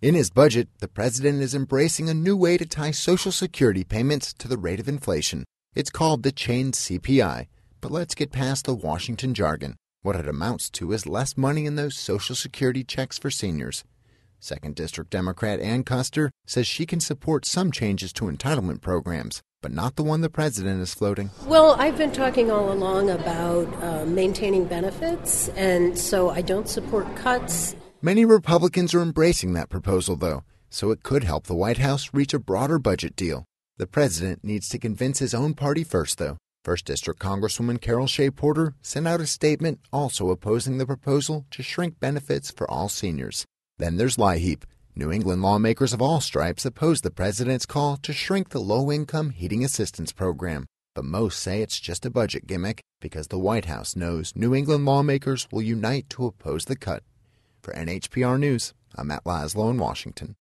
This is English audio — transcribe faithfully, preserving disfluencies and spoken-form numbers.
In his budget, the president is embracing a new way to tie Social Security payments to the rate of inflation. It's called the chained C P I. But let's get past the Washington jargon. What it amounts to is less money in those Social Security checks for seniors. Second District Democrat Ann Kuster says she can support some changes to entitlement programs, but not the one the president is floating. Well, I've been talking all along about uh, maintaining benefits, and so I don't support cuts. Many Republicans are embracing that proposal, though, so it could help the White House reach a broader budget deal. The president needs to convince his own party first, though. First District Congresswoman Carol Shea Porter sent out a statement also opposing the proposal to shrink benefits for all seniors. Then there's LIHEAP. New England lawmakers of all stripes oppose the president's call to shrink the low-income heating assistance program. But most say it's just a budget gimmick because the White House knows New England lawmakers will unite to oppose the cut. For N H P R News, I'm Matt Laszlo in Washington.